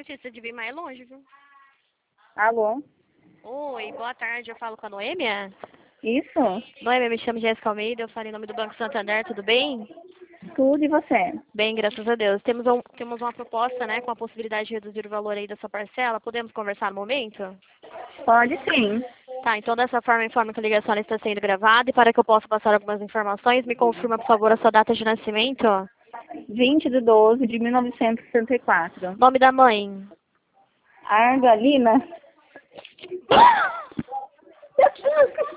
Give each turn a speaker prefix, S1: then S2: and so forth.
S1: notícia de vir mais longe, viu?
S2: Alô?
S1: Oi, boa tarde. Eu falo com a Noêmia?
S2: Isso?
S1: Noêmia, me chamo Jéssica Almeida, eu falo em nome do Banco Santander, tudo bem?
S2: Tudo e você?
S1: Bem, graças a Deus. Temos uma proposta, né, com a possibilidade de reduzir o valor aí da sua parcela. Podemos conversar no momento?
S2: Pode sim.
S1: Tá, então dessa forma, informo que a ligação ela está sendo gravada e para que eu possa passar algumas informações, me confirma, por favor, a sua data de nascimento.
S2: 20 de 12 de 1964.
S1: Nome da mãe.
S2: Argalina?